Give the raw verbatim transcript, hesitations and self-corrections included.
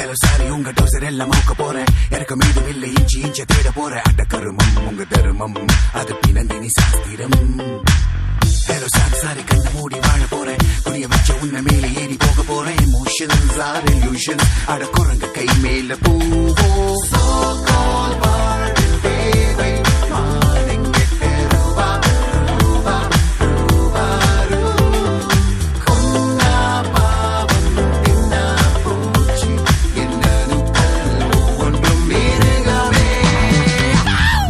hello sorry உங்க dozer எல்லாம் மௌக்க போறேன் எனக்கு மீதும் இல்லை இஞ்சி இஞ்ச தேட போறேன் அட்ட கருமம் உங்க தருமம் அது பினந்தினி சாஸ்திரம் ஹலோ சாரி சாரி கண்ண மூடி வாழ போறேன் குனிய வச்ச உன்ன மேலே ஏறி போக போறேன் எமோஷன்ஸ் ஆர் இல்யூஷன்ஸ் அட குரங்க கை மேல பூ